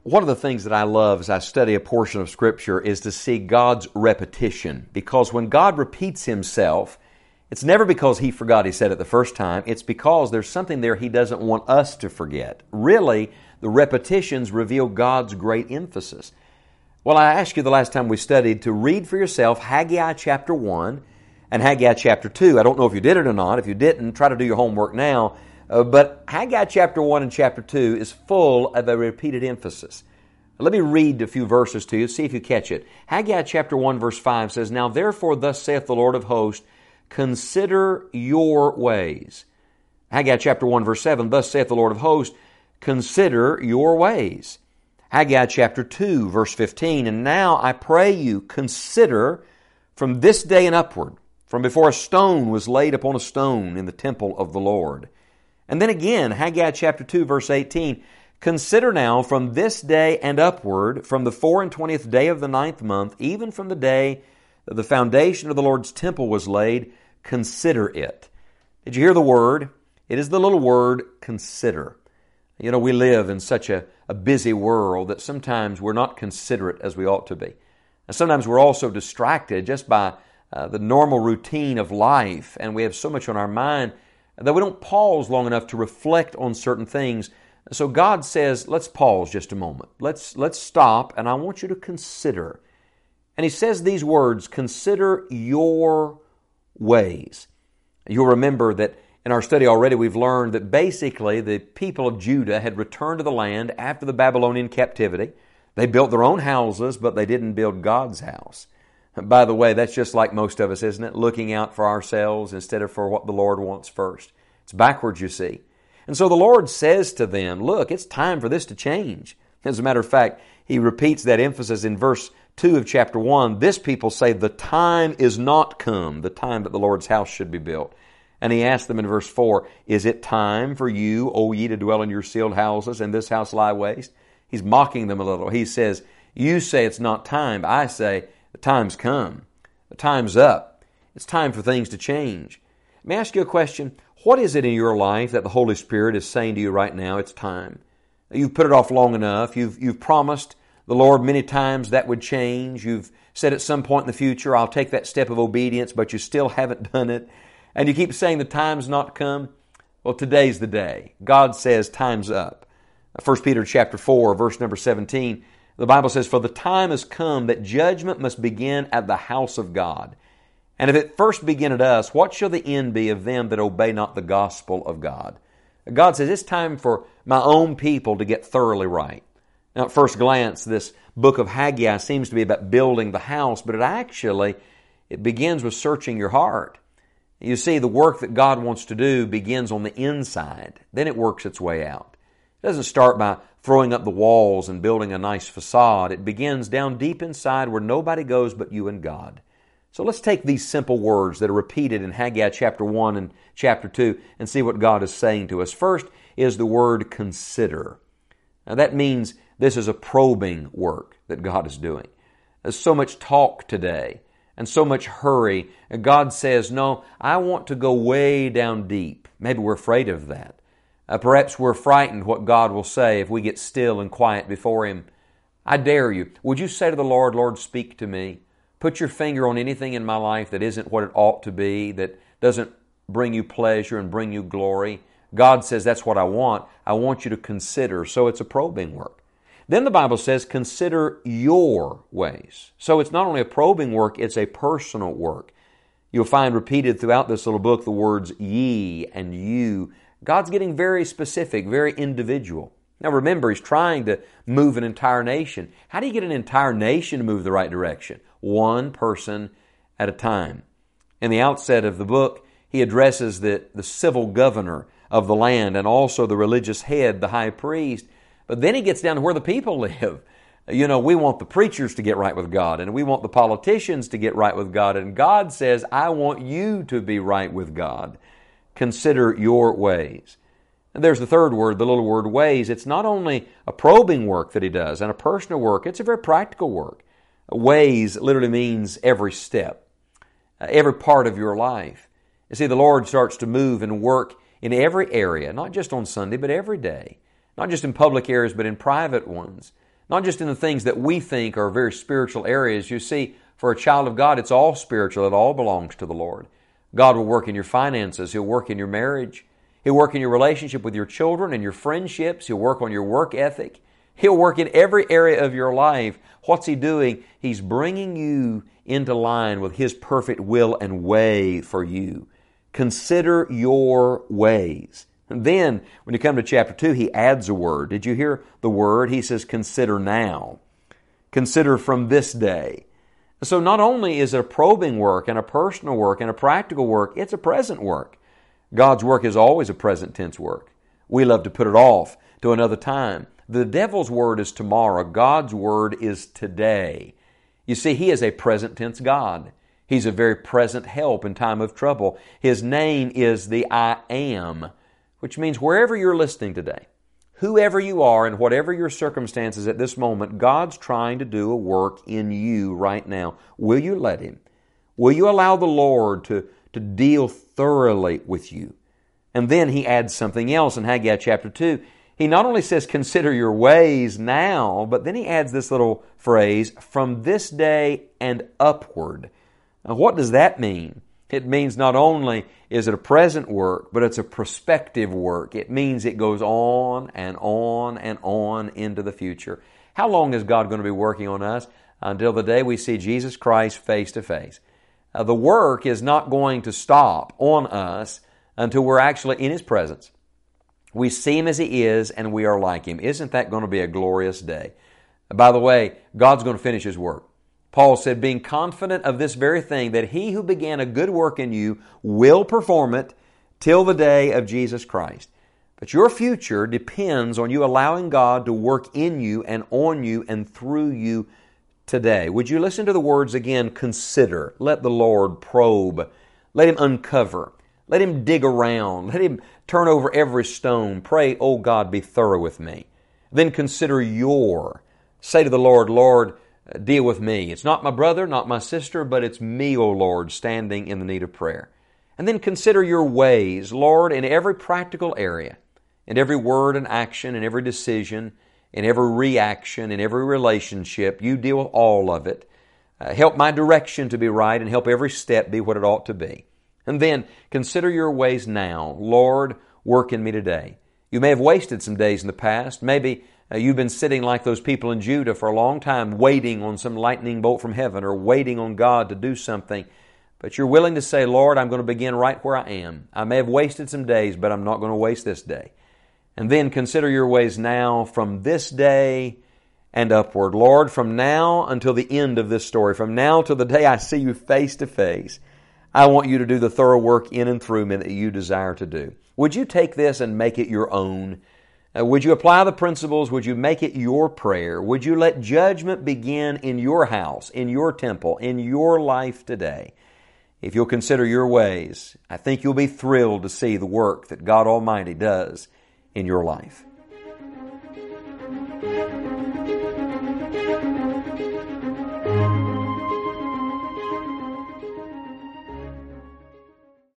One of the things that I love as I study a portion of Scripture is to see God's repetition. Because when God repeats Himself, it's never because He forgot He said it the first time. It's because there's something there He doesn't want us to forget. Really, the repetitions reveal God's great emphasis. Well, I asked you the last time we studied to read for yourself Haggai chapter 1 and Haggai chapter 2. I don't know if you did it or not. If you didn't, try to do your homework now. But Haggai chapter 1 and chapter 2 is full of a repeated emphasis. Let me read a few verses to you, see if you catch it. Haggai chapter 1 verse 5 says, "Now therefore thus saith the Lord of hosts, consider your ways." Haggai chapter 1 verse 7, "Thus saith the Lord of hosts, consider your ways." Haggai chapter 2 verse 15, "And now I pray you, consider from this day and upward, from before a stone was laid upon a stone in the temple of the Lord." And then again, Haggai chapter 2, verse 18, "Consider now from this day and upward, from the 24th day of the 9th month, even from the day that the foundation of the Lord's temple was laid, consider it." Did you hear the word? It is the little word, consider. You know, we live in such a busy world that sometimes we're not considerate as we ought to be. And sometimes we're also distracted just by the normal routine of life, and we have so much on our mind that we don't pause long enough to reflect on certain things. So God says, let's pause just a moment. Let's stop, and I want you to consider. And He says these words, consider your ways. You'll remember that in our study already we've learned that basically the people of Judah had returned to the land after the Babylonian captivity. They built their own houses, but they didn't build God's house. By the way, that's just like most of us, isn't it? Looking out for ourselves instead of for what the Lord wants first. It's backwards, you see. And so the Lord says to them, look, it's time for this to change. As a matter of fact, He repeats that emphasis in verse 2 of chapter 1. This people say, the time is not come, the time that the Lord's house should be built. And He asked them in verse 4, is it time for you, O ye, to dwell in your sealed houses, and this house lie waste? He's mocking them a little. He says, you say it's not time, but I say, the time's come. The time's up. It's time for things to change. Let me ask you a question. What is it in your life that the Holy Spirit is saying to you right now? It's time. You've put it off long enough. You've promised the Lord many times that would change. You've said at some point in the future, I'll take that step of obedience, but you still haven't done it. And you keep saying the time's not come. Well, today's the day. God says time's up. 1 Peter chapter 4, verse number 17, the Bible says, for the time has come that judgment must begin at the house of God. And if it first begin at us, what shall the end be of them that obey not the gospel of God? God says it's time for my own people to get thoroughly right. Now, at first glance, this book of Haggai seems to be about building the house, but it begins with searching your heart. You see, the work that God wants to do begins on the inside. Then it works its way out. It doesn't start by throwing up the walls and building a nice facade. It begins down deep inside where nobody goes but you and God. So let's take these simple words that are repeated in Haggai chapter 1 and chapter 2 and see what God is saying to us. First is the word consider. Now that means this is a probing work that God is doing. There's so much talk today and so much hurry. And God says, no, I want to go way down deep. Maybe we're afraid of that. Perhaps we're frightened what God will say if we get still and quiet before Him. I dare you. Would you say to the Lord, Lord, speak to me. Put your finger on anything in my life that isn't what it ought to be, that doesn't bring you pleasure and bring you glory. God says, that's what I want. I want you to consider. So it's a probing work. Then the Bible says, consider your ways. So it's not only a probing work, it's a personal work. You'll find repeated throughout this little book the words ye and you. God's getting very specific, very individual. Now remember, He's trying to move an entire nation. How do you get an entire nation to move the right direction? One person at a time. In the outset of the book, He addresses the civil governor of the land and also the religious head, the high priest. But then He gets down to where the people live. You know, we want the preachers to get right with God, and we want the politicians to get right with God. And God says, I want you to be right with God. Consider your ways. And there's the third word, the little word ways. It's not only a probing work that He does and a personal work, it's a very practical work. Ways literally means every step, every part of your life. You see, the Lord starts to move and work in every area, not just on Sunday, but every day. Not just in public areas, but in private ones. Not just in the things that we think are very spiritual areas. You see, for a child of God, it's all spiritual. It all belongs to the Lord. God will work in your finances. He'll work in your marriage. He'll work in your relationship with your children and your friendships. He'll work on your work ethic. He'll work in every area of your life. What's He doing? He's bringing you into line with His perfect will and way for you. Consider your ways. And then, when you come to chapter 2, He adds a word. Did you hear the word? He says, consider now. Consider from this day. So not only is it a probing work and a personal work and a practical work, it's a present work. God's work is always a present tense work. We love to put it off to another time. The devil's word is tomorrow. God's word is today. You see, He is a present tense God. He's a very present help in time of trouble. His name is the I Am, which means wherever you're listening today, whoever you are and whatever your circumstances at this moment, God's trying to do a work in you right now. Will you let Him? Will you allow the Lord to deal thoroughly with you? And then He adds something else in Haggai chapter 2. He not only says, consider your ways now, but then He adds this little phrase, from this day and upward. Now, what does that mean? It means not only is it a present work, but it's a prospective work. It means it goes on and on and on into the future. How long is God going to be working on us? Until the day we see Jesus Christ face to face. The work is not going to stop on us until we're actually in His presence. We see Him as He is and we are like Him. Isn't that going to be a glorious day? By the way, God's going to finish His work. Paul said, being confident of this very thing, that He who began a good work in you will perform it till the day of Jesus Christ. But your future depends on you allowing God to work in you and on you and through you today. Would you listen to the words again? Consider. Let the Lord probe. Let Him uncover. Let Him dig around. Let Him turn over every stone. Pray, oh God, be thorough with me. Then consider your. Say to the Lord, Lord, deal with me. It's not my brother, not my sister, but it's me, O Lord, standing in the need of prayer. And then consider your ways, Lord, in every practical area, in every word and action, in every decision, in every reaction, in every relationship. You deal with all of it. Help my direction to be right and help every step be what it ought to be. And then consider your ways now. Lord, work in me today. You may have wasted some days in the past. Maybe you've been sitting like those people in Judah for a long time waiting on some lightning bolt from heaven or waiting on God to do something. But you're willing to say, Lord, I'm going to begin right where I am. I may have wasted some days, but I'm not going to waste this day. And then consider your ways now from this day and upward. Lord, from now until the end of this story, from now till the day I see you face to face, I want you to do the thorough work in and through me that you desire to do. Would you take this and make it your own? Would you apply the principles? Would you make it your prayer? Would you let judgment begin in your house, in your temple, in your life today? If you'll consider your ways, I think you'll be thrilled to see the work that God Almighty does in your life.